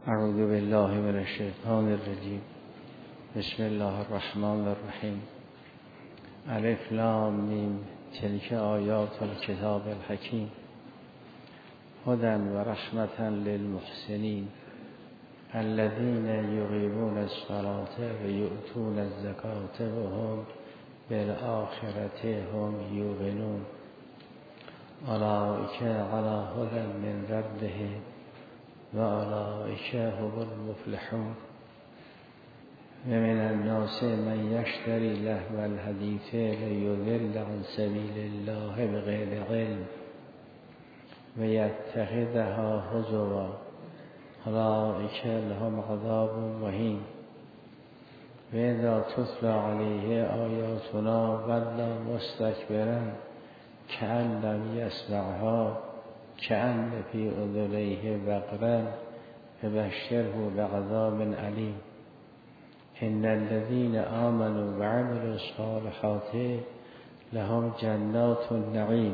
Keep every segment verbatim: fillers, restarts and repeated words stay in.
اعوذ بالله من الشیطان الرجیم. بسم الله الرحمن الرحیم. الف لام میم تلک آیات الکتاب الحکیم هدی و رحمة للمحسنین الذین یقیمون الصلاة و یؤتون الزکاة و هم بالآخرة هم یوقنون اولئک علی هدی من ربهم و اولئک هم المفلحون. و من الناس من یشتری لهو الحدیث لیضل عن سبیل الله بغیر علم و یتخذها هزوا اولئک لهم عذاب مهین. و اذا تتلی علیه آیاتنا ولى مستکبرا کأن لم یسمعها کأن فی اذنیه وقرا فبشره بعذاب علیم. ان الذين آمنوا وعملوا الصالحات لهم جنات النعیم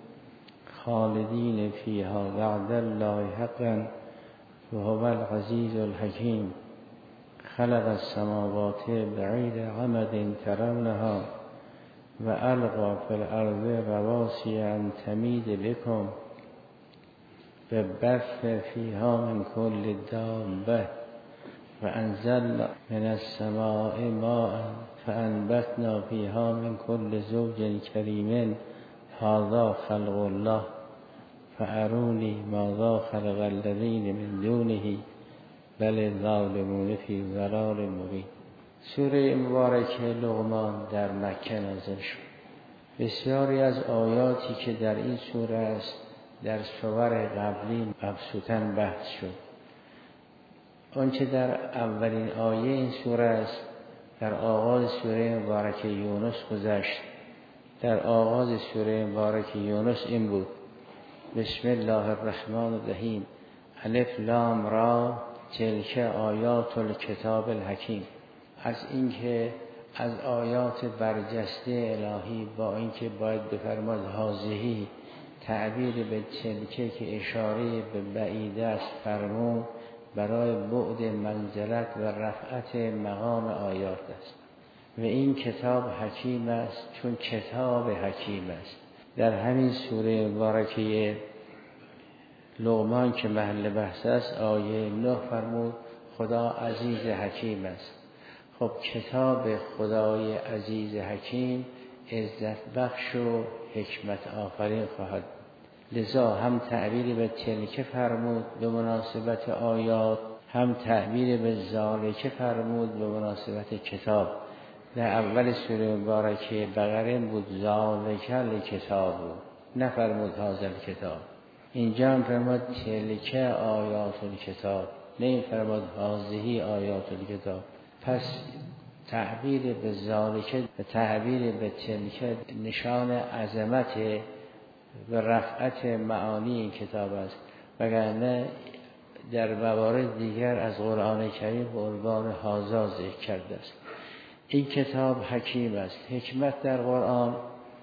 خالدین فیها وعد الله حقا وهو العزیز الحکیم. خلق السماوات بغیر عمد ترونها و القی فی الارض رواسي ان تمید بكم و بث فیها من کل دابة و انزل من السماء ماء فانبتنا فیها من کل زوج کریم هذا خلق الله فارونی ماذا خلق الذین من دونه بل الظالمون فی ضلال مبین. سوره مبارکه لقمان در مکه نازل شد. بسیاری از آیاتی که در این سوره است در سور قبلی مبسوطاً بحث شد. آنچه در اولین آیه این سوره است در آغاز سوره مبارکه یونس گذشت. در آغاز سوره مبارکه یونس این بود: بسم الله الرحمن الرحیم الف لام را تلک آیات الکتاب الحکیم. از اینکه از آیات برجسته الهی با اینکه باید بفرماد هازهی تعبیر به تلکه که اشاره به بعید است فرمود برای بعد منزلت و رفعت مقام آیات است. و این کتاب حکیم است چون کتاب حکیم است. در همین سوره مبارکه لقمان که محل بحث است آیه نه فرمود خدا عزیز حکیم است. خب کتاب خدای عزیز حکیم عزت بخش و حکمت آفرین خواهد. لذا هم تعبیر به تلک فرمود به مناسبت آیات، هم تعبیر به ذالک فرمود به مناسبت کتاب. در اول سوره مبارکه بقره بود ذالک الکتاب بود، نفرمود هذا الکتاب. اینجا هم فرمود تلک آیات الکتاب، نه فرمود هذه آیات الکتاب. پس تعبیر به ذالک و تعبیر به تلک نشان عظمت و رفعت معانی این کتاب است، وگرنه در موارد دیگر از قرآن کریم به عنوان هذا ذکر کرده است. این کتاب حکیم است. حکمت در قرآن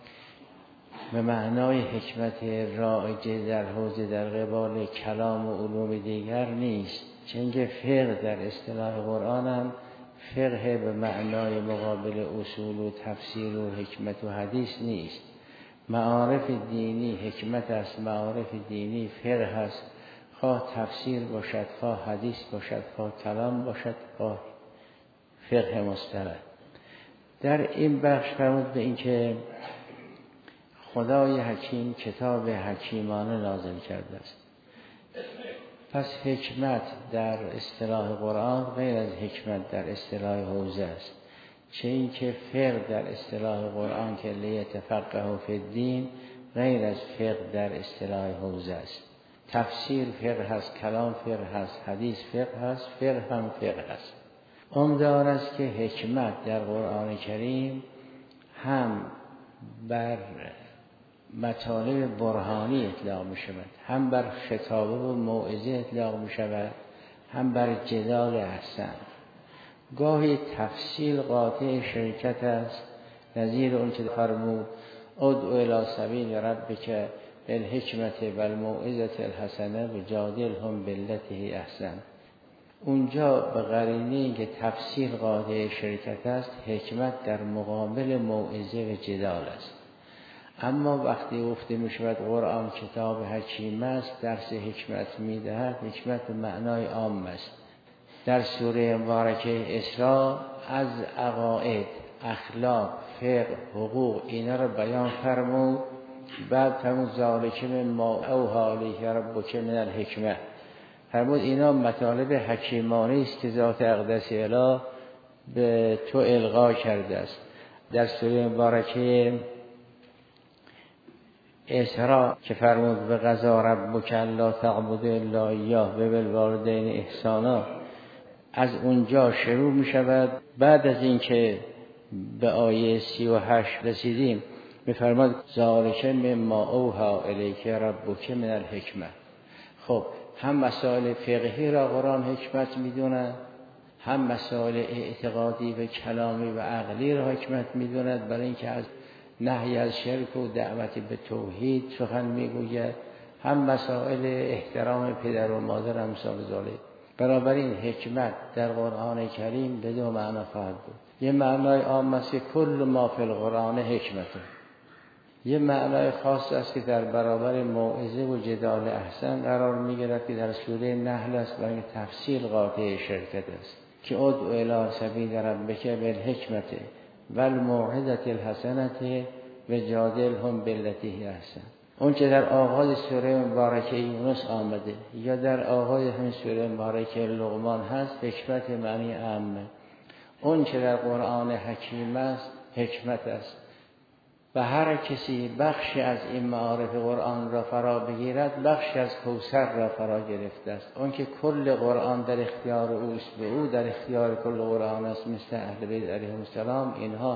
به معنای حکمت رایجه در حوزه در قبال کلام و علوم دیگر نیست. چنگه فقه در اصطلاح قرآن هم فقه به معنای مقابل اصول و تفسیر و حکمت و حدیث نیست. معارف دینی حکمت است، معارف دینی فقه است، خواه تفسیر باشد، خواه حدیث باشد، خواه کلام باشد، خواه فقه مصطلح. در این بخش فرمود به این که خدای حکیم کتاب حکیمانه نازل کرده است. پس حکمت در اصطلاح قرآن غیر از حکمت در اصطلاح حوزه است. چه این که فقه در اصطلاح قرآن که لیتفقهوا فی الدین غیر از فقه در اصطلاح حوزه است. تفسیر فقه هست، کلام فقه هست، حدیث فقه هست، فقه هم فقه هست. عمدار است که حکمت در قرآن کریم هم بر مطالب برهانی اطلاق می شود، هم بر خطابه و موعظه اطلاق می شود، هم بر جدال احسن. گاهی تفصیل قاطع شرکت است، نظیر اون که فرمود ادعو الی سبیل ربک بالحکمت والموعظة الحسنه وجادلهم بالتي هی احسن. اونجا به قرینه اینکه تفسیر قاعده شرکت است، حکمت در مقابل موعظه و جدال است. اما وقتی گفته می شود قرآن کتاب حکیم است، درس حکمت می دهد، حکمت به معنای عام است. در سوره مبارکه اسراء از عقاید، اخلاق، فقه، حقوق اینا رو بیان فرمود. بعد فرمود ذالک مما اوحی الیک ربک من الحکمه، فرمود اینا مطالب حکیمانه است که ذات اقدس اله به تو القا کرده است. در سوره مبارکه اسراء که فرمود به قضا ربک الا تعبدوا الا ایاه و بالوالدین احسانا، از اونجا شروع می شود. بعد از اینکه به آیه سی و هشت رسیدیم می‌فرماد ذالک مما اوحی الیک ربک من الحکمه. خب هم مسائل فقهی را قرآن حکمت می‌دوند، هم مسائل اعتقادی و کلامی و عقلی را حکمت می‌دوند، برای اینکه از نهی از شرک و دعوت به توحید سخن می‌گوید، هم مسائل احترام پدر و مادر امثال ذالک. بنابراین حکمت در قرآن کریم به دو معنا خواهد بود. یه معنای عام است که کل ما فی القرآن حکمته، یه معنای خاص است که در برابر موعظه و جدال احسن قرار می‌گیرد که در سوره نحل است، برای تفصیل قاطع شرکت است که ادع الی سبیل ربک بالحکمة والموعظة الحسنة و جادلهم بالتي هی احسن. اون که در آغاز سوره مبارکه یونس آمده یا در آغاز همین سوره مبارکه لقمان هست، حکمت معنی عامه. اون که در قرآن حکیم است، حکمت است. و هر کسی بخشی از این معارف قرآن را فرا بگیرد، بخشی از کوثر را فرا گرفته است. اون که کل قرآن در اختیار اوست، به او در اختیار کل قرآن است، مثل اهل بیت علیهم السلام، اینها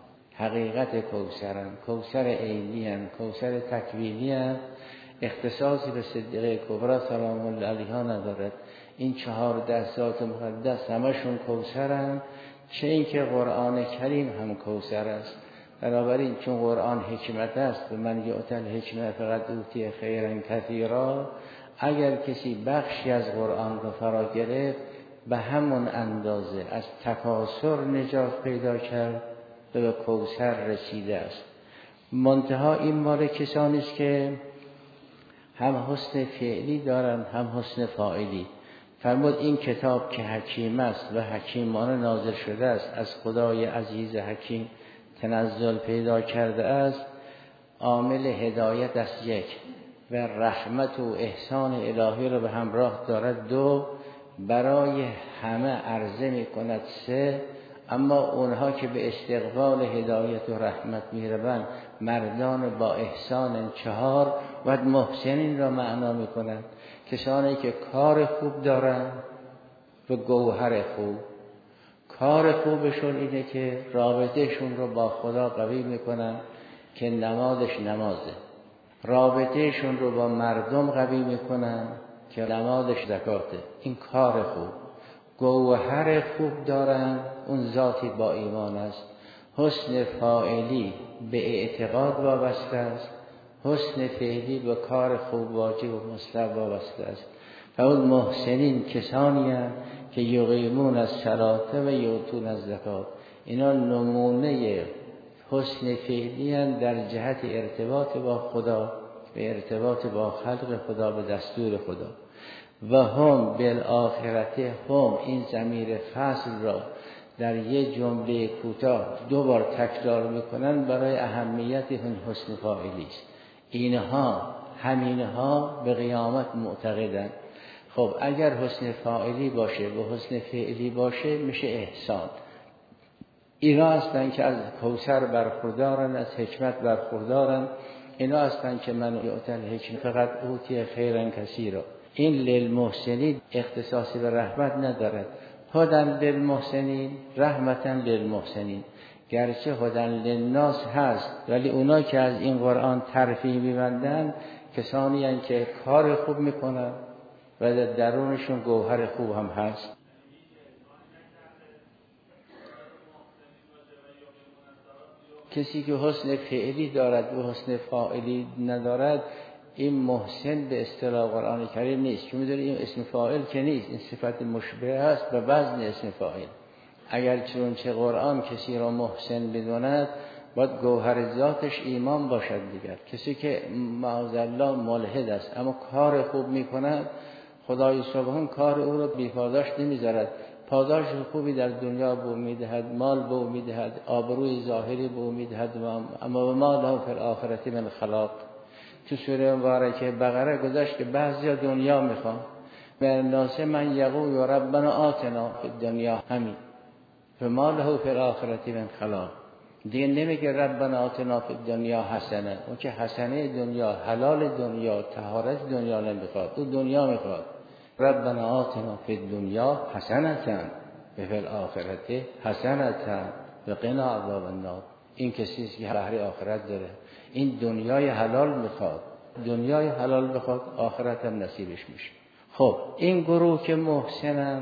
حقیقت کوثرند، کوثر عینی‌اند، کوثر تکوینی‌اند، اختصاصی به صدیقه کبری سلام الله علیها ندارد. این چهارده ذات مقدس همشون کوثرند، چه این که قرآن کریم هم کوثر است. بنابراین چون قرآن حکمت است و من یؤتی الحکمة فقد اوتی خیرا کثیرا، اگر کسی بخشی از قرآن را فرا گرفت، به همون اندازه از تکاسر نجات پیدا کرد و به کوثر رسیده است. منتها این مال کسانی است که هم حسن فعلی دارند هم حسن فاعلی. فرمود این کتاب که حکیم است و حکیمانه نازل شده است، از خدای عزیز حکیم تنزل پیدا کرده است، عامل هدایت است یک، و رحمت و احسان الهی را به همراه دارد دو، برای همه عرضه می کند سه، اما اونها که به استقبال هدایت و رحمت می روند مردان با احسان چهار، و محسنین را معنا می کند کسانی که کار خوب دارند و گوهر خوب. کار خوبشون اینه که رابطهشون رو با خدا قوی میکنن که نمادش نمازه، رابطهشون رو با مردم قوی میکنن که نمادش زکاته. این کار خوب. گوهر خوب دارن، اون ذاتی با ایمان است. حسن فاعلی به اعتقاد وابسته است، حسن فعلی به کار خوب واجب و مستحب وابسته است. و اون محسنین کسانی هستند که یقیمون از صلات و یؤتون از زکات. اینا نمونه حسن فعلی هستند در جهت ارتباط با خدا و ارتباط با خلق خدا به دستور خدا. و هم بالآخرت هم، این ضمیر فصل را در یک جمله کوتاه دو بار تکرار میکنن برای اهمیت این حسن فاعلی است. اینها همینها به قیامت معتقدند. خب اگر حسن فاعلی باشه و حسن فعلی باشه میشه احسان. اینا هستن که از کوثر برخوردارن، از حکمت برخوردارن. اینا هستن که من یؤتی الحکمة فقد اوتی خیرا کثیرا. این للمحسنین اختصاصی به رحمت ندارد. هدی للمحسنین، رحمتا للمحسنین. گرچه هدی للناس هست، ولی اونا که از این قرآن ترفیع می‌بندن کسانی هستند که کار خوب میکنن و در درونشون گوهر خوب هم هست. کسی که حسن فعلی دارد و حسن فاعلی ندارد، این محسن به اصطلاح قرآن کریم نیست، چون می‌دونی این اسم فاعل که نیست، این صفت مشبه است به وزن اسم فاعل. اگر چنانچه قرآن کسی را محسن بداند باید گوهر ذاتش ایمان باشد. دیگر کسی که معاذالله ملحد است اما کار خوب میکند، خدای سبحان کار او را بی پاداش نمیذارد، پاداش خوبی در دنیا به او میدهد، مال به او میدهد، آبروی ظاهری به او میدهد، اما ما له فی الآخرة من خلاق. تو سوره مبارکه بقره گذاشت که بعضیا دنیا میخوان، من الناس من یقول ربنا آتنا فی الدنیا، همین فما له فی الآخرة من خلاق. دیگه نمیگه ربنا آتنا فی الدنیا حسنه، اون که حسنه دنیا، حلال دنیا، طهارت دنیا نمیخواد، او دنیا میخواد. ربنا آتنا فی الدنیا حسنه و فی الآخرة حسنه و قنا عذاب النار. این کسی که بهره آخرت داره، این دنیای حلال میخواد، دنیای حلال بخواد، آخرت هم نصیبش میشه. خب این گروه که محسنن،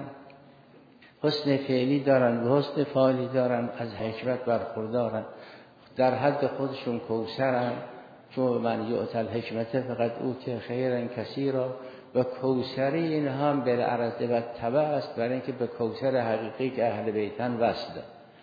حسن فعلی دارن و حسن فاعلی دارن، از حکمت برخوردارن، در حد خودشون کوثرن، چون من یؤتی الحکمت فقط اوتی خیرا کثیرا. و کوثری اینها هم بالعرض و تبع است، برای اینکه به کوثر حقیقی که اهل بیتن وصله.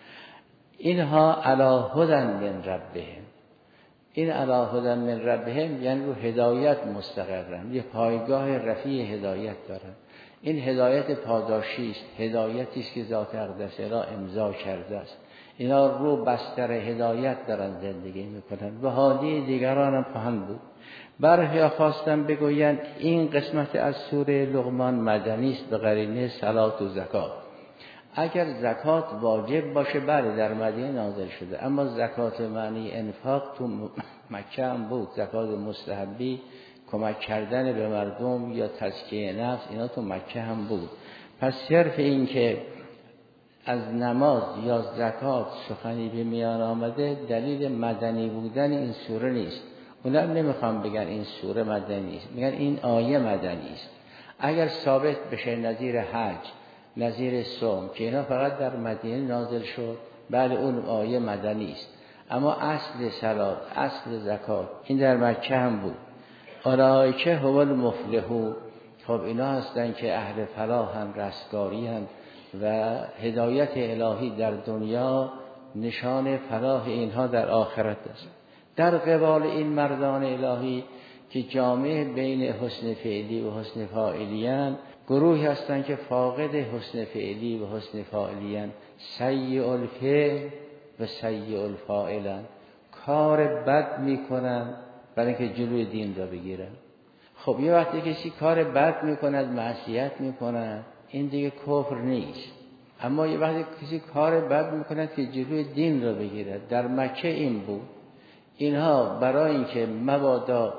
اینها علی هدی من ربهم، این علی هدی من ربهم یعنی رو هدایت مستقرن، یه پایگاه رفیع هدایت دارن. این هدایت پاداشی است، هدایتی است که ذات اقدس را امضا کرده است. اینا رو بستر هدایت دارن زندگی میکنن و هادی دیگران هم خواهند بود. برخی خواستم بگویند این قسمت از سوره لقمان مدنی است به قرینه صلات و زکات. اگر زکات واجب باشه بله در مدینه نازل شده، اما زکات معنی انفاق تو مکه هم بود، زکات مستحبی، کمک کردن به مردم یا تزکیه نفس، اینا تو مکه هم بود. پس صرف این که از نماز یا زکات سخنی به میان آمده دلیل مدنی بودن این سوره نیست. اونا نمیخوام بگن این سوره مدنی است، میگن این آیه مدنی است. اگر ثابت بشه نظیر حج، نظیر صوم که اینا فقط در مدینه نازل شد، بله اون آیه مدنی است، اما اصل صلات، اصل زکات این در مکه هم بود. اولئک هم المفلحون، خب اینا هستن که اهل فلاحن، رستگاری هستند و هدایت الهی در دنیا نشان فلاح اینها در آخرت است. در قبال این مردان الهی که جامع بین حسن فعلی و حسن فاعلیان، گروهی هستند که فاقد حسن فعلی و حسن فاعلیان، سیء الفعل و سیء الفاعلن، کار بد میکنن برای اینکه جلوی دین را بگیرن. خب یه وقتی کسی کار بد میکند، معصیت میکند، این دیگه کفر نیست. اما یه وقتی کسی کار بد میکند که جلوی دین را بگیرد، در مکه این بود. اینها برای اینکه مبادا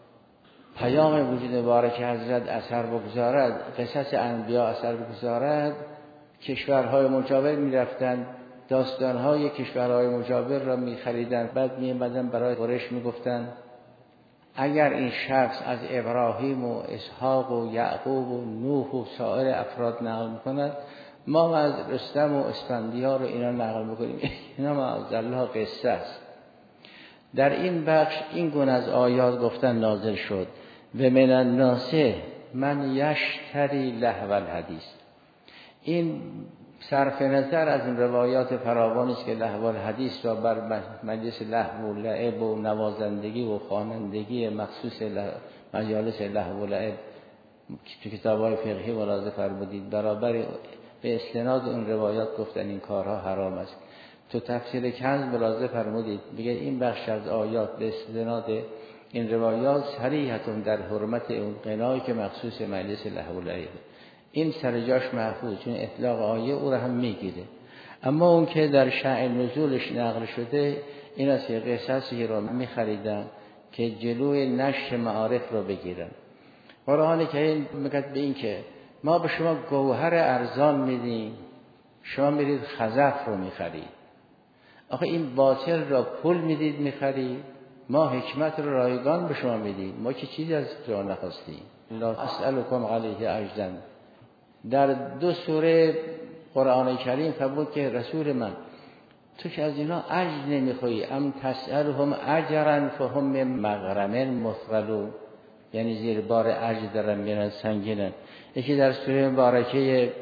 پیام وجود مبارک حضرت اثر بگذارد، قصص انبیا اثر بگذارد، کشورهای مجاور میرفتن، داستانهای کشورهای مجاور را میخریدن، بعد میامدن برای قریش میگفتن اگر این شخص از ابراهیم و اسحاق و یعقوب و نوح و سایر افراد نقل میکند، ما از رستم و اسفندیار رو اینا نقل میکنیم. اینا معاذالله قصه است. در این بخش این گونه از آیات گفتن نازل شد و من الناس من یشتری لهو الحدیث. این صرف نظر از این روایات فراوانی است که لهو الحدیث را بر مجلس لهو و لعب و نوازندگی و خوانندگی مخصوص مجالس لهو و لعب تو کتاب‌های فقهی ملاحظه فرمودید، برابر به استناد اون روایات گفتن این کارها حرام است. تو تفسیر کنز ملاحظه فرمودید میگه این بخش از آیات به استناد این روایات صریحتون در حرمت اون غنایی که مخصوص مجلس لهو و لعب، این سر جاش محفوظ، چون اطلاق آیه او را هم میگیره. اما اون که در شأن نزولش نقل شده این است که قصصی را میخریدن که جلوی نشر معارف را بگیرن. قرآن کریم میگه به این که ما به شما گوهر ارزان میدیم، شما میرید خزف رو میخرید. آخه این باطل را پول میدید میخرید، ما حکمت رو رایگان به شما میدیم، ما که چیزی از شما نخواستیم. لا اسألکم علیه اجرا. در دو سوره قرآن کریم فرمود که رسول من تو که از اینا اجر نمیخوایی، ام تسألهم اجرا فهم مغرم مثقلون. یعنی زیر بار عجز دارن میرن، سنگینن. یکی در سوره مبارکه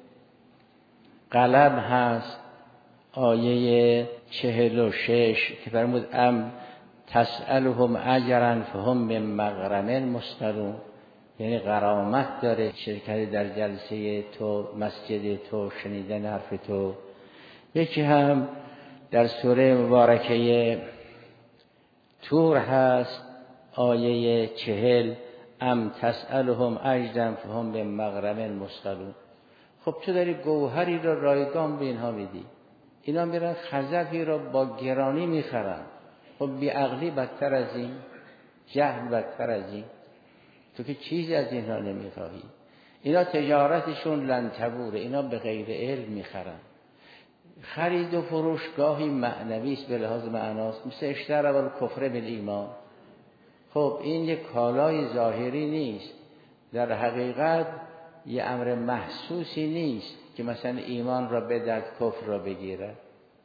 قلم هست، آیه چهل و شش که فرمود ام تسألهم اجرا فهم من مغرم مثقلون، یعنی غرامت داره شرکت در جلسه تو، مسجد تو، شنیدن حرف تو. یکی هم در سوره مبارکه طور هست، آیه چهل ام تسألهم اجرا فهم من مغرم مثقلون. خب تو داری گوهری را رایگان به اینها میدی، اینا میرن خزفی را با گرانی میخرن. خب بی عقلی بدتر از این، جهل بدتر از این، تو که چیزی از اینها نمیخواهی. اینا تجارتشون لن تبوره، اینا به غیر علم میخرن. خرید و فروش گاهی معنوی است به لحاظ معناست، مثل اشتری الکفر بالایمان. خب این یک کالای ظاهری نیست، در حقیقت یه امر محسوسی نیست که مثلا ایمان را بدهد کفر را بگیرد.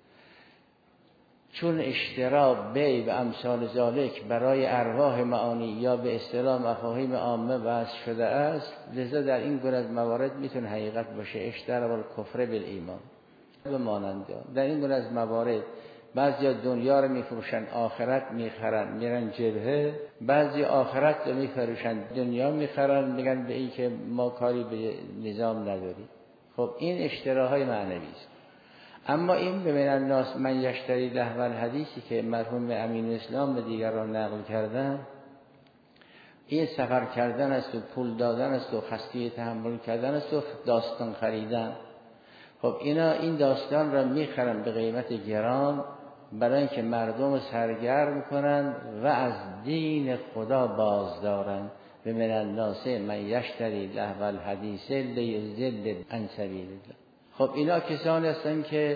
چون اشترا بیع و امثال ذالک برای ارواح معانی یا به اصطلاح مفاهیم عامه وضع شده است، لذا در این گونه از موارد میتونه حقیقت باشه اشترا الکفر بالایمان. به مانند در این گونه از موارد بعضی دنیا رو میفروشن، آخرت میخرن، میرن جبهه. بعضی آخرت رو میفروشن، دنیا میخرن، میگن به این که ما کاری به نظام نداریم. خب این اشتراهای معنوی است. اما این به من الناس من یشتری لهو الحدیثی که مرحوم امین اسلام به دیگران نقل کردن، این سفر کردن است و پول دادن است و خسته تحمل کردن است و داستان خریدن. خب اینا این داستان را میخرن به قیمت گران برای اینکه مردم سرگرم کنن و از دین خدا باز دارن. به من الناس من یشتری لهو الحدیث لیضل عن سبیل الله. خب اینا کسانی هستن که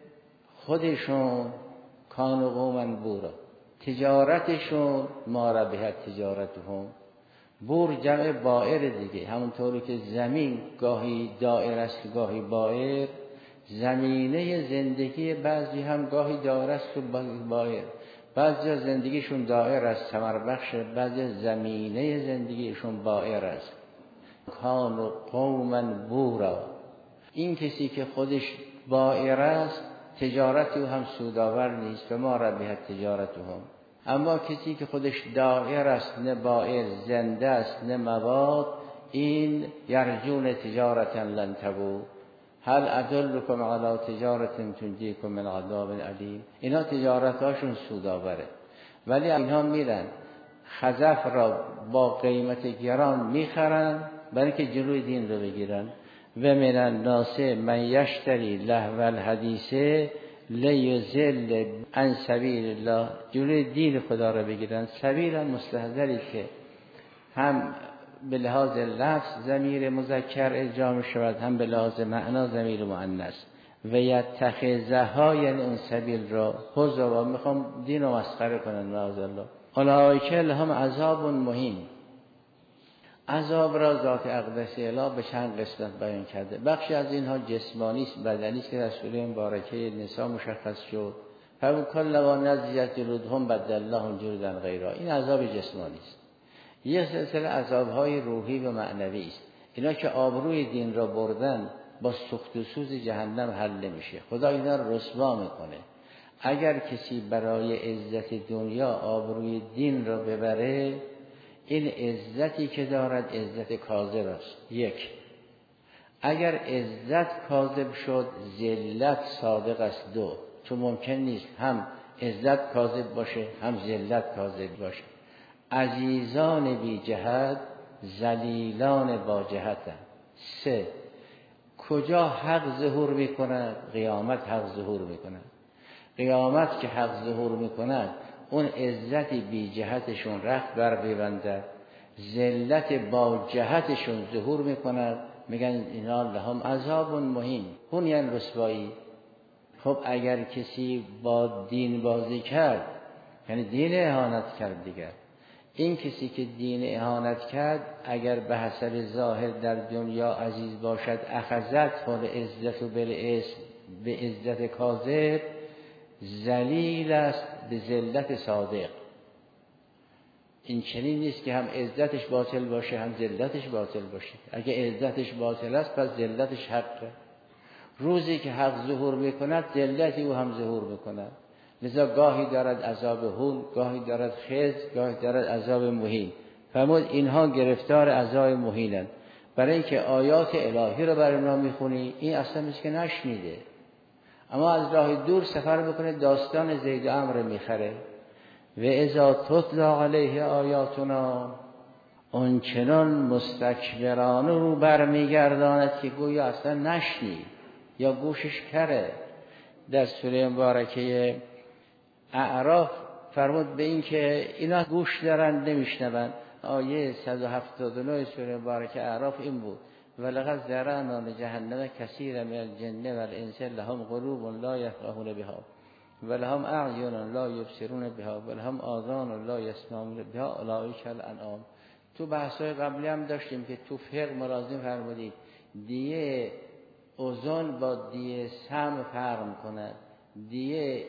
خودشون کانوا قوما بورا، تجارتشون ما ربحت تجارتهم. بور جمع بائر دیگه، همونطوری که زمین گاهی دائر است گاهی بائر، زمینه زندگی بعضی هم گاهی دائر است و بائر. بعضی زندگیشون دائر است ثمر بخش، بعضی زمینه زندگیشون بائر است. کانوا قوما بورا، این کسی که خودش بائر است تجارتی او هم سودآور نیست و ما ربحت تجارتهم. اما کسی که خودش دائر است نه بائر، زنده است نه مواد، این یرجون تجارتا لن تبور. هل ادلکم علی تجارت تنجیکم من عذاب علیم. اینا تجارتاشون سودآوره، ولی اینها میرن خزف را با قیمت گران میخرن برای که جلوی دین رو بگیرن. و من الناس من یشتری لهو الحدیث لیضل عن سبیل الله، جلوی دین خدا را بگیرن. سبیل هم مستحضری که هم به لحاظ لفظ ضمیر مذکر اجرا شود، هم به لحاظ معنا ضمیر مؤنث. و یتخذها یعنی اون سبیل را هزوا، میخوام دین رو مسخره کنن معاذ الله. اولئک لهم عذاب مهین. عذاب را ذات اقدس اله به چند قسمت بیان کرده. بخشی از اینها جسمانی است، بدنی است که در سوره مبارکه نساء مشخص شد. فکلما نضجت جلودهم بدلناهم جلودا غیرها. این عذاب جسمانی است. یک سلسله عذاب‌های روحی و معنوی است. اینا که آبروی دین را بردن با سوخت و سوز جهنم حل نمیشه. خدا اینا رو رسوا میکنه. اگر کسی برای عزت دنیا آبروی دین را ببره، این عزتی که دارد عزت کاذب است. یک، اگر عزت کاذب شد ذلت صادق است. دو، چون ممکن نیست هم عزت کاذب باشه هم ذلت کاذب باشه. عزیزان بی جهت ذلیلان با جهتند. سه، کجا حق ظهور میکند؟ قیامت حق ظهور میکند. قیامت که حق ظهور میکند اون عزت بی جهتشون رخت بر ببندد، ذلت با جهتشون ظهور میکند، میگن اینا لهم عذاب مهین. اون یعنی رسوایی. خب اگر کسی با دین بازی کرد یعنی دین اهانت کرد دیگر. این کسی که دین اهانت کرد اگر به حسب ظاهر در دنیا عزیز باشد، اخذت فال عزت و بالاسم به عزت کاذب، ذلیل است به ذلت صادق. این چنین نیست که هم عزتش باطل باشه هم ذلتش باطل باشه. اگه عزتش باطل است پس ذلتش حقه. روزی که حق ظهور میکند ذلت او هم ظهور میکند. لذا گاهی دارد عذاب هون، گاهی دارد خزي، گاهی دارد عذاب مهین. فرمود اینها گرفتار عذاب مهینند. برای اینکه آیات الهی رو برای ما میخونی این اصلا مثل که نشنیده، اما از راه دور سفر بکنه داستان زید و عمرو میخره. و اذا تتلا علیه آیاتنا اونچنان مستکبرانه رو برمیگرداند که گویا اصلا نشنید یا گوشش کره. در سوره مبارکه اعراف فرمود به این که اینا گوش دارن نمیشنون. آیه صد و هفتاد و نه سوره مبارکه اعراف این بود: ولقد ذرأنا لجهنم کثیرا من الجن والانس لهم قلوب لا یفقهون بها ولهم اعین لا یبصرون بها ولهم آذان لا یسمعون بها اولئک الانعام. تو بحث‌های قبلی هم داشتیم که تو فقه ملازم فرمودید دیه اذن با دیه سمع فرق می‌کند، دیه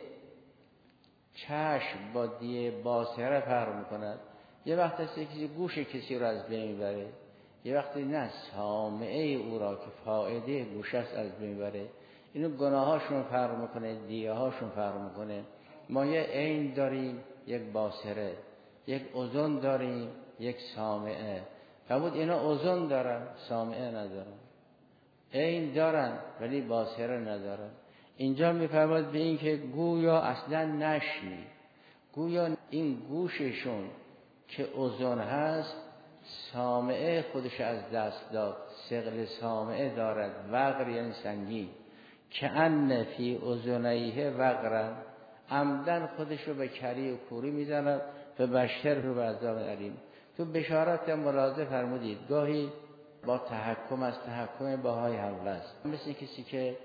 چشم با دیه باصره فرق می‌کند. یه وقت هست کسی گوش کسی رو از بین میبره، یه وقتی نه سامعه او را که فایده گوش است از بین میبره. اینو گناهاشون فرق میکنه، دیه هاشون فرق میکنه. ما یه عین داریم، یک باصره، یک اذن داریم، یک سامعه. فرمود اینا اذن دارن سامعه ندارن، عین دارن ولی باصره ندارن. اینجا میفرماد به این که گویا اصلا نشنید، گویا این گوششون که اذن هست سامعه خودش از دست داد، ثقل سامعه دارد، وقر یعنی سنگین، که ان فی اذنیه وقرن، عمدن خودش رو به کری و کوری میزند و بشر رو به عذاب علیم. تو بشارت ملاحظه فرمودید گاهی با تحکم از تحکم باهای حول است، مثل کسی که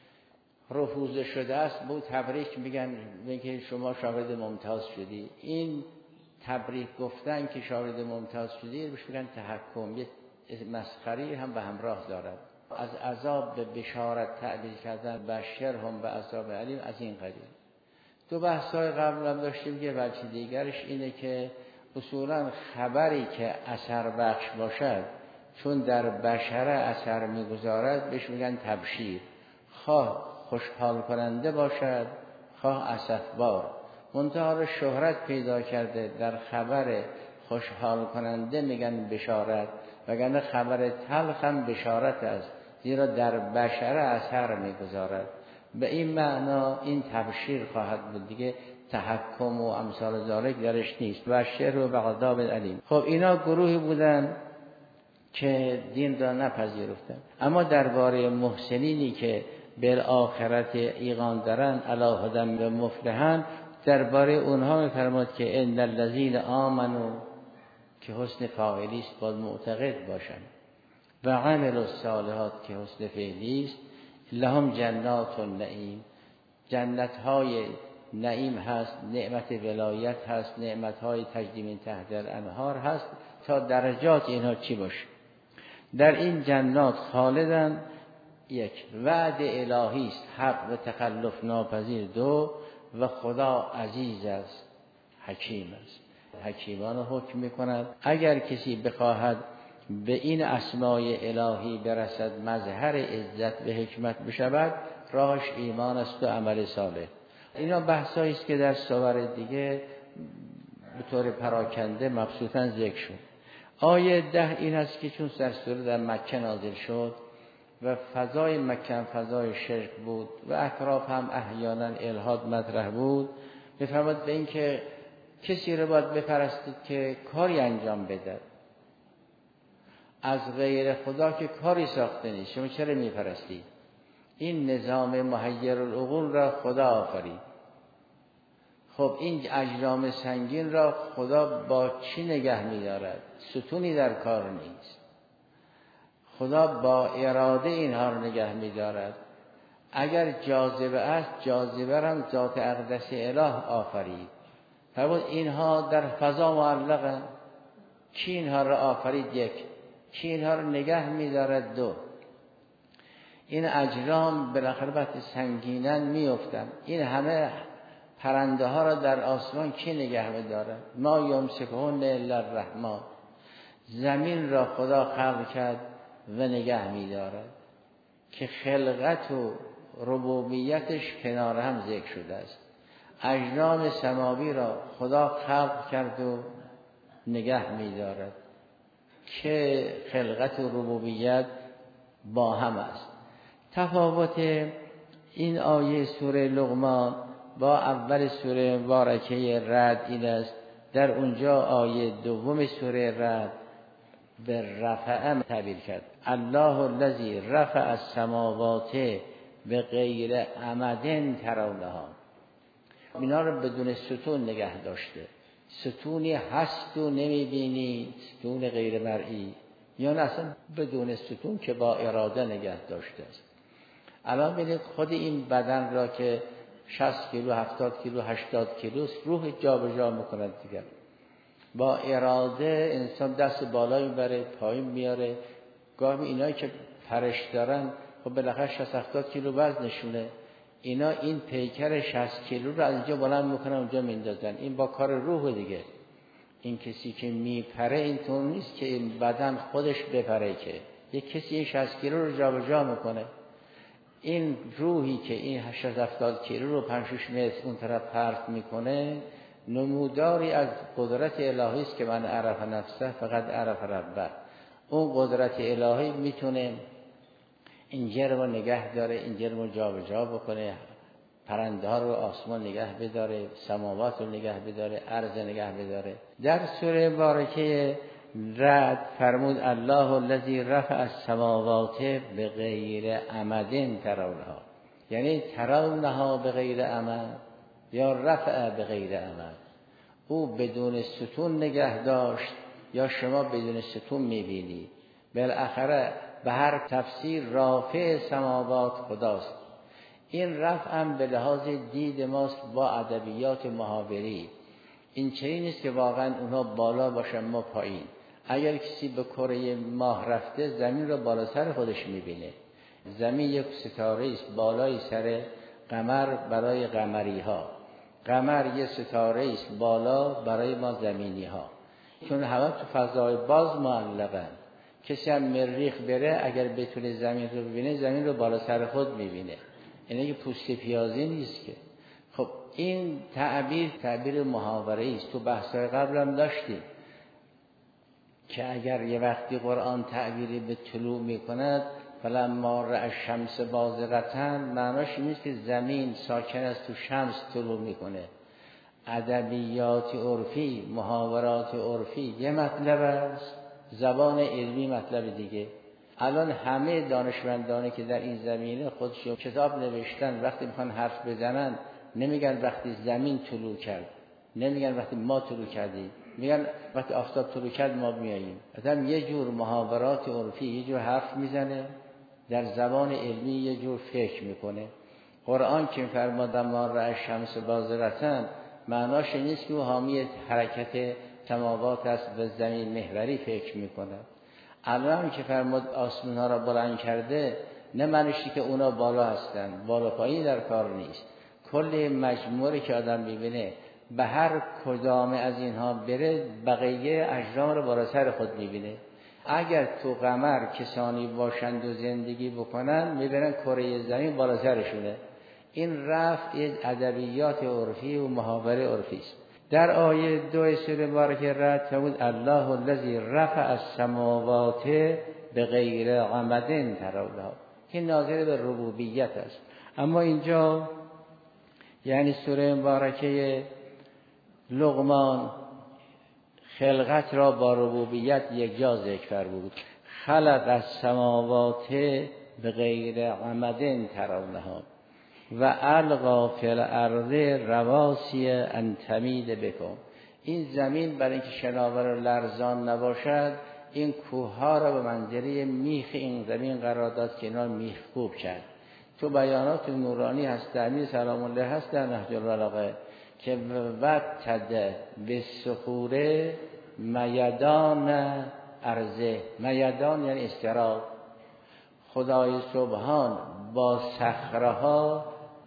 رفوزه شده است با تبریک میگن میگه شما شاگرد ممتاز شدی. این تبریک گفتن که شاگرد ممتاز شدی بهش میگن تحکم، یه مسخری هم به همراه دارد. از عذاب به بشارت تعبیر کردن بشر هم به عذاب علیم از این قبیل. تو بحث‌های قبل هم داشتیم که وجه دیگرش اینه که اصولا خبری که اثر بخش باشد چون در بشر اثر میگذارد بهش میگن تبشیر، خواه خوشحال کننده باشد خواه اسفبار. منتها شهرت پیدا کرده در خبر خوشحال کننده میگن بشارت، وگرنه خبر تلخ هم بشارت است، زیرا در بشر اثر میگذارد. به این معنا این تبشیر خواهد بود دیگه، تحکم و امثال ذالک درش نیست. بشر و بعذاب علیم. خب اینا گروهی بودن که دین را نپذیرفتن. اما درباره محسنینی که بالآخرت ایقان دارن علی هدی و مفلحن، درباره اونها میفرماد که ان الذین آمنوا، که حسن فاعلی است باید معتقد باشند، و عملوا الصالحات که حسن فعلی است، لهم جنات النعیم، جنت های نعیم هست، نعمت ولایت هست، نعمت های تجری من تحت الانهار هست. تا درجات اینها چی باشه؟ در این جنات خالدن، یک وعد الهی است حق و تخلف ناپذیر، دو و خدا عزیز است حکیم است، حکیمان حکم میکند. اگر کسی بخواهد به این اسمای الهی برسد مظهر عزت و حکمت بشود، راهش ایمان است و عمل صالح. اینا بحثایی است که در سور دیگه به طور پراکنده مبسوطاً ذکر شد. آیه ده این است که چون در سوره در مکه نازل شد و فضای مکه فضای شرک بود و اطراف هم احیانا الحاد مطرح بود، میفرماد به این که کسی رو باید بپرستید که کاری انجام بده از غیر خدا که کاری ساخته نیست، شما چرا میپرستید؟ این نظام محیر العقول را خدا آفرید. خب این اجرام سنگین را خدا با چی نگه می‌دارد؟ ستونی در کار نیست. خدا با اراده اینها را نگه می‌دارد. اگر جاذبه است، جاذبه را ذات اقدس اله آفرید. فرمود اینها در فضا معلقند. کی اینها را آفرید؟ یک. کی اینها را نگه می‌دارد؟ دو. این اجرام بالاخره وقتی سنگینن میافتند. این همه پرنده ها را در آسمان کی نگه می‌دارد؟ ما یمسکهن الا الرحمن. زمین را خدا خلق کرد و نگه می‌دارد که خلقت و ربوبیتش کنار هم ذکر شده است. اجرام سماوی را خدا خلق کرد و نگه می‌دارد که خلقت و ربوبیت با هم است. تفاوت این آیه سوره لقمان با اول سوره مبارکه رعد این است، در اونجا آیه دوم سوره رعد به رفع تعبیر کرد. الله الذی رفع السماوات بغیر عمد ترونها. اینا رو بدون ستون نگه داشته. ستونی هست و نمیبینی، ستون غیر مرئی، یا نه اصلا بدون ستون که با اراده نگه داشته است. الان ببینید خود این بدن را که شصت کیلو، هفتاد کیلو، هشتاد کیلو روح جا به جا میکند دیگر. با اراده انسان دست بالا میبره، پایین میاره. گاهی اینایی که پرش دارن خب بالاخره شصت هفتاد کیلو وزنشونه، اینا این پیکر شصت کیلو رو از اینجا بلند میکنن اونجا میندازن. این با کار روح دیگه. این کسی که میپره اینطور نیست که این بدن خودش بپره، که یک کسی این شصت کیلو رو جا به جا میکنه. این روحی که این شصت هفتاد کیلو رو پنج شش متر اون طرف پرت میکنه نموداری از قدرت الهی است که من عرف نفسه فقط عرف ربه. اون قدرت الهی میتونه این جرم رو نگه داره، این جرم رو جا به جا بکنه، پرنده ها رو آسمان نگه بداره، سماوات رو نگه بداره، ارض نگه بداره. در سوره مبارکه رعد فرمود الله الذی رفع السماوات بغیر عمد ترونها، یعنی ترونها بغیر عمد یا رفع بغیر عمد. او بدون ستون نگه داشت یا شما بدون ستون میبینید. بالاخره به هر تفسیر رافع سماوات خداست. این رفع هم به لحاظ دید ماست با ادبیات محاوری. این چنین نیست که واقعا اونها بالا باشن ما پایین. اگر کسی به کره ماه رفته زمین رو بالا سر خودش میبینه. زمین یک ستاره است بالای سر قمر برای قمری ها، قمر یک ستاره است بالا برای ما زمینی ها، چون همه تو فضای باز معلقن. کسی هم مریخ بره اگر بتونه زمین رو ببینه زمین رو بالا سر خود میبینه. اینه که پوست پیازی نیست که. خب این تعبیر تعبیر محاوره است. تو بحث‌های قبل هم داشتیم که اگر یه وقتی قرآن تعبیری به طلوع میکند فلما رأى الشمس بازغة، معناش این نیست که زمین ساکن است تو شمس طلوع میکنه. ادبیات عرفی، محاورات عرفی یه مطلب است، زبان علمی مطلب دیگه. الان همه دانشمندانی که در این زمینه خودشون کتاب نوشتن وقتی میخوان حرف بزنن نمیگن وقتی زمین طلوع کرد، نمیگن وقتی ما طلوع کردیم، میگن وقتی آفتاب طلوع کرد ما میاییم. آدم یه جور محاورات عرفی یه جور حرف میزنه، در زبان علمی یه جور فکر میکنه. قرآن که فرمود ما رأى الشمس بازغة معناش نیست که او حامی حرکت سماوات است و زمین محوری فکر میکنه. الان که فرمود آسمان ها را بلند کرده نه معنیشی که اونا بالا هستن، بالا پایین در کار نیست. کل مجموعی که آدم میبینه به هر کدام از اینها بره بقیه اجرام رو بالا سر خود میبینه. اگر تو قمر کسانی باشند و زندگی بکنن میبینن کره زمین بالا سرشونه. این رفع ادبیات عرفی و محاوره عرفی است. در آیه دو سوره مبارکه رعد فرمود الله الذی رفع السماوات بغیر عمد ترونها. این ناظر به ربوبیت است. اما اینجا یعنی سوره مبارکه لقمان خلقت را با ربوبیت یک جا ذکر فرمود. خلق السماوات بغیر عمد ترونها و القا فی الارض رواسی ان تمید بکم. این زمین برای اینکه شناور و لرزان نباشد این کوه ها را به منزله میخ این زمین قرار داد که اینا میخ کوب کرد. تو بیانات نورانی هست امیر سلام الله هست در نهج البلاغه که وتد بالصخور میدان ارضه. میدان یعنی استراق. خدای سبحان با صخره ها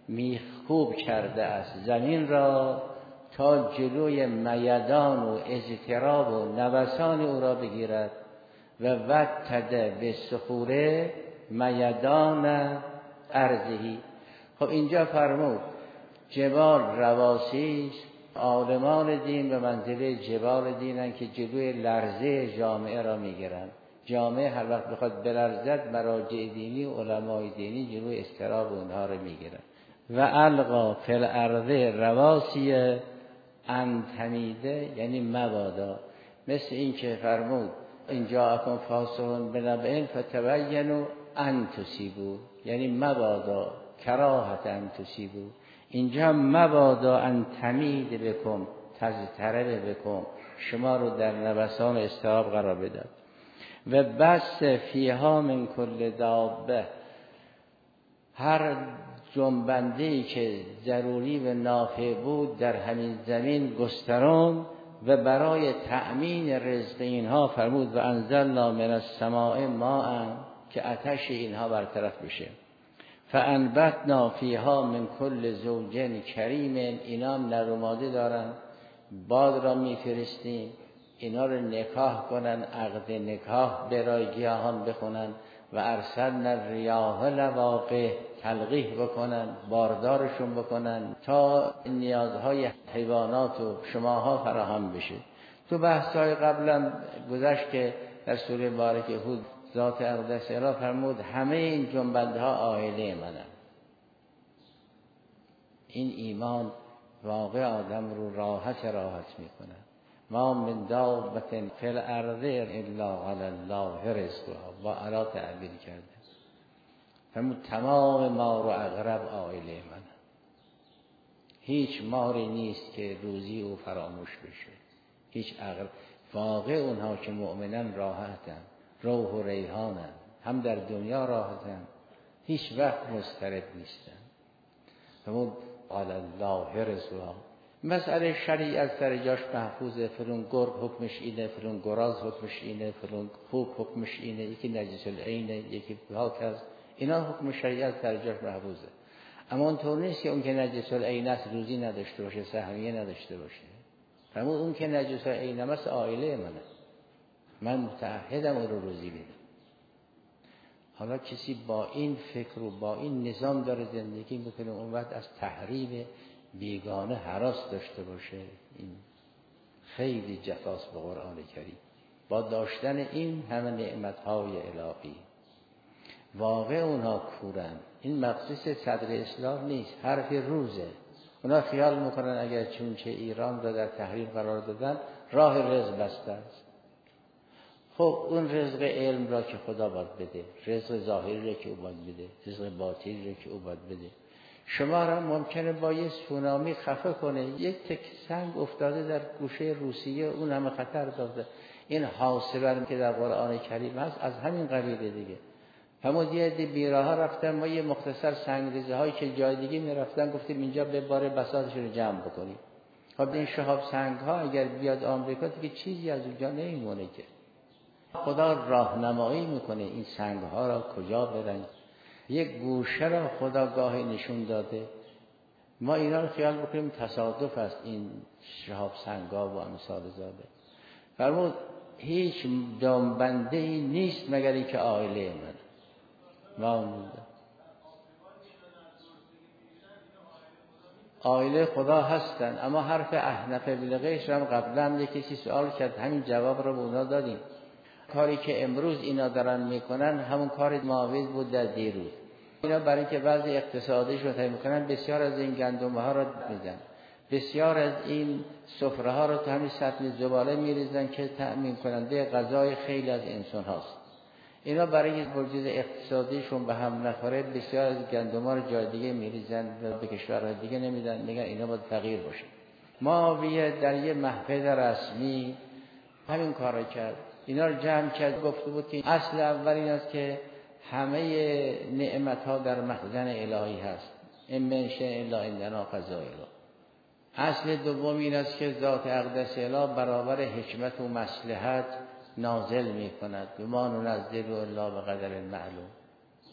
میخکوب کرده است زمین را تا جلوی میدان و اضطراب و نوسان او را بگیرد و وتده به صخوره میدان ارضی. خب اینجا فرمود جبال رواسی، عالمان دین به منزله جبال دینن که جلوی لرزه جامعه را میگیرن. جامعه هر وقت بخواد بلرزد مراجع دینی و علمای دینی جلوی استراب اونها را میگیرن. و القا فی الارض رواسی ان تمیده، یعنی مبادا، مثل این که فرمود اینجا اکن فاسقون بنبئن فتبینوا ان تصیبوا، یعنی مبادا کراهت ان تصیبوا. اینجا مبادا ان تمید بکن تضطرب بکن، شما رو در نوسان استراب قرار بداد. و بس فیها من کل دابه، هر جنبنده‌ای که ضروری و نافع بود در همین زمین گستران و برای تأمین رزق اینها فرمود و انزلنا من السماء ماء، که آتش اینها برطرف بشه. فانبتنا فیها من کل زوج کریم، اینا هم نر و ماده دارن، باد را میفرستیم اینا رو نکاح کنن، عقد نکاح برای گیاهان بخونن. و ارسلنا الریاح لواقح، تلقیح بکنن، باردارشون بکنن تا نیازهای حیوانات و شماها فراهم بشه. تو بحث‌های قبلا گذشت که در سوره مبارکه هود ذات اقدس اله فرمود همه این جنبندها عائله منن. این ایمان واقع آدم رو راحت راحت میکنه. ما من دابة فی الارض الا علی الله رزقها، با الا تعبیر کرده. فرمود تمام مار و عقرب عائله من، هیچ ماری نیست که روزی او فراموش بشه، هیچ عقرب. واقع اونها که مؤمنن راحتن، روح و ریحانن، هم در دنیا راحتن، هیچ وقت مضطرب نیستن. فرمود علی الله رزقها. مسئله شریعت سر جاش محفوظه، فلون گرگ حکمش اینه، فلون گراز حکمش اینه، فلون خوک حکمش اینه، یکی نجس العینه، یکی هاکز، اینا حکم شریعت سر جاش محفوظه. اما اونطور نیست که اون که نجس العینه است روزی نداشته باشه، سهمیه نداشته باشه. فرمود اون که نجس العینه است عائله منه، من متعهدم اون رو روزی بدم. حالا کسی با این فکر و با این نظام داره زندگی میکنه، اون وقت از تحریم بیگانه هراس داشته باشه، این خیلی جفاست به قرآن کریم. با داشتن این همه نعمتهای الهی واقع اونها کورن. این مقصود صدر اسلام نیست، حرف روزه. اونا خیال میکنن اگر چون چه ایران را در تحریم قرار دادن راه رزق بسته است. خب اون رزق علم را که خدا باید بده، رزق ظاهری را که او باید بده، رزق باطنی را که او باید بده. شما را ممکنه با یه سونامی خفه کنه، یک تک سنگ افتاده در گوشه روسیه اون همه خطر داده. این حاصبه که در قرآن کریم هست از همین قبیله دیگه. همون یه عده بیراه ها رفتن، ما یه مختصر سنگریزه هایی که جای دیگه می رفتن گفتیم اینجا به بار بساطش رو جمع بکنیم. خب این شهاب سنگ ها اگر بیاد آمریکا دیگه چیزی از اونجا نمیمونه که. خدا راهنمایی میکنه این سنگ ها را کجا برن. یک گوشه را خدا گاهی نشون داده. ما اینا رو خیال بکنیم تصادف است این شهاب سنگ ها و امثال زاده. فرمود هیچ جنبنده ای نیست مگر این که عائله من ما عائله خدا هستن. اما حرف احنف بالغیش هم قبلا یک کسی سوال کرد، همین جواب رو به اونا دادیم. کاری که امروز اینا دارن میکنن همون کار معاوض بود در دیروز. اینا برای اینکه وضع اقتصادیش رو تعیین کنن بسیار از این گندم ها رو میدن، بسیار از این سفره ها رو تو همین سطل زباله میریزن که تأمین کننده غذای خیلی از انسان هاست. اینا برای وجود اقتصادیشون به هم نخوره بسیار از گندم ها رو جای دیگه میریزن و به کشورهای دیگه نمیدن، میگن اینا باید فقیر باشه. معاویه در یه محفل رسمی همین کار رو کرد، اینا رو جمع کرد، گفته بود که اصل اول این است که همه نعمت ها در مخزن الهی هست، این منشه الا عندنا خزائن. اصل دوم این است که ذات اقدس اله برابر حکمت و مصلحت نازل می کند، ما ننزل الا بقدر معلوم.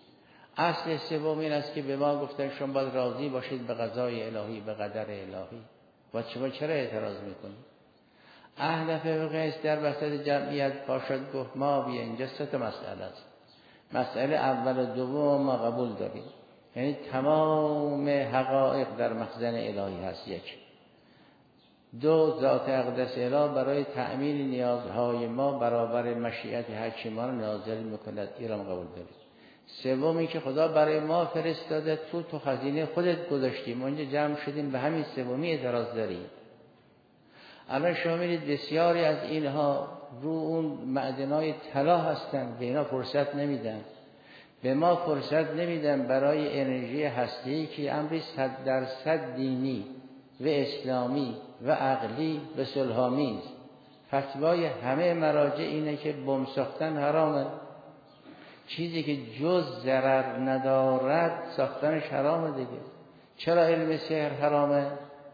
اصل سوم این است که به ما گفتن شما باید راضی باشید به قضای الهی، به قدر الهی. و شما چرا اعتراض میکنید؟ اهل فقه است در وسط جمعیت پاشد گفت ما بیا اینجا سه تا مسئله است. مسئله اول و دوم ما قبول داریم، یعنی تمام حقایق در مخزن الهی هست. یک دو ذات اقدس اله برای تأمین نیازهای ما برابر مشیت حکیمان نازل میکند، این را قبول داریم. سومی که خدا برای ما فرستاده تو تو خزینه خودت گذاشتیم، ما اینجا جمع شدیم به همین سومی اعتراض داریم. الان شما می‌بینید بسیاری از اینها رو اون معدن‌های طلا هستن، به اینا فرصت نمیدن. به ما فرصت نمیدن برای انرژی هسته‌ای که امری صد درصد دینی و اسلامی و عقلی و صلح‌آمیز. فتوای همه مراجع اینه که بمب ساختن حرامه. چیزی که جز ضرر ندارد ساختنش حرامه دیگه. چرا علم سحر حرامه؟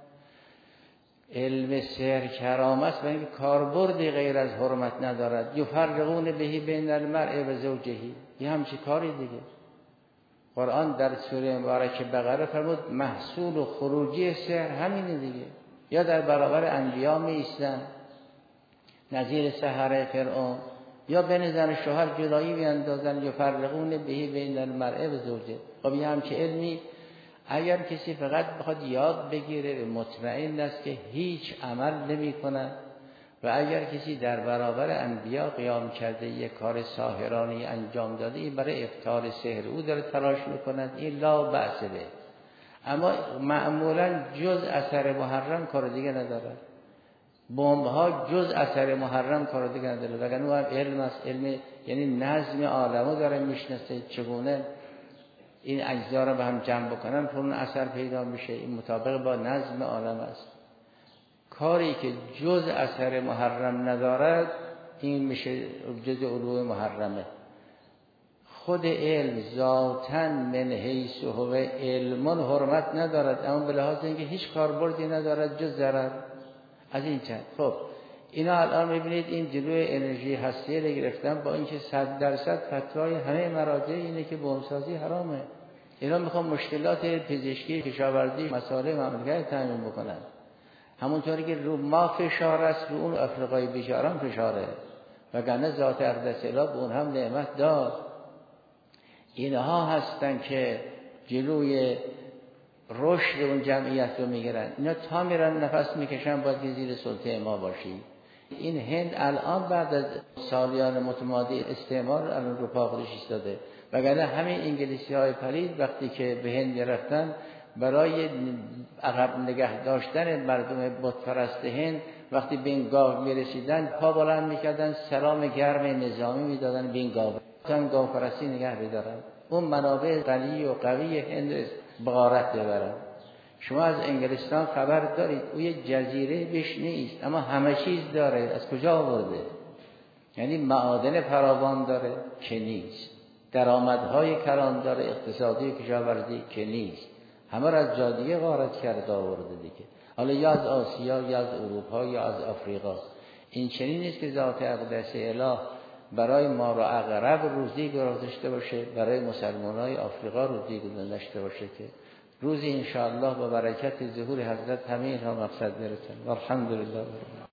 علم سحر حرام است و این کاربردی غیر از حرمت ندارد. یفرقون بهی بین المرء و زوجه، یه همچی کاری دیگه. قرآن در سوره مبارکه بقره فرمود محصول و خروجی سحر همینه دیگه. یا در برابر انبیا می ایستن نظیر سحره فرعون، یا بین زن شوهر جدایی بیاندازن. یفرقون بهی بین المرء و زوجه. خب یه همچی علمی اگر کسی فقط بخواد یاد بگیره مطمئن است که هیچ عمل نمی کند. و اگر کسی در برابر انبیا قیام کرده یک کار ساحرانی انجام داده، این برای ابطال سحر او داره تلاش میکند، این لا بأس به. اما معمولا جز اثر محرم کار دیگه نداره. بمب ها جز اثر محرم کار دیگه نداره. وگرنه اون علم است، علم یعنی نظم عالمو داره میشناسه، چگونه این اجزا را به هم جمع بکنن تا اون اثر پیدا میشه. این مطابق با نظم عالم است. کاری که جز اثر محرم ندارد این میشه جز علوم محرمه. خود علم ذاتاً من حیث هو علم حرمت ندارد، اما به لحاظ اینکه هیچ کاربردی ندارد جز ضرر. از این چند خب اینا الان میبینید این جلوی انرژی هستیه رو گرفتن، با اینکه صد درصد فتوای همه مراجع اینه که بمبسازی حرامه. اینا میخوان مشکلات پزشکی، کشاورزی، مسائل مملکت تامین بکنن. همونطوری که رو ما فشار است، رو اون افریقای بیچاران فشاره. وگرنه ذات اقدس اله به اون هم نعمت داد. اینها هستن که جلوی رشد اون جمعیت رو میگیرن. اینا تا میرن نفس میکشن باید که زیر سلطه ما باشی. این هند الان بعد از سالیان متمادی استعمار الان رو پا خودش ایستاده. وگرنه همین انگلیسی های پلید وقتی که به هند رفتن برای عقب نگه داشتن مردم بت پرست هند، وقتی به این گاو میرسیدن پا بلند میکردن، سلام گرم نظامی میدادن به این گاو تا گاو پرستی نگه بدارن. اون منابع غنی و قوی هند بغارت ببرن. شما از انگلستان خبر دارید او یه جزیره بهش نیست اما همه چیز داره. از کجا آورده؟ یعنی معادن فراوان داره که نیست، درآمدهای کلان داره، اقتصادی کشاورزی که نیست، همه را از جادیه غارت کرده آورده دیگه. حالا یا از آسیا یا از اروپا یا از آفریقا. این چنین نیست که ذات اقدس اله برای ما را اقرب روزی گذاشته باشه، برای مسلمانای آفریقا روزی گذاشته باشه که روزی انشاءالله با برکت ظهور حضرت همه اینها مقصد برسن. والحمدلله.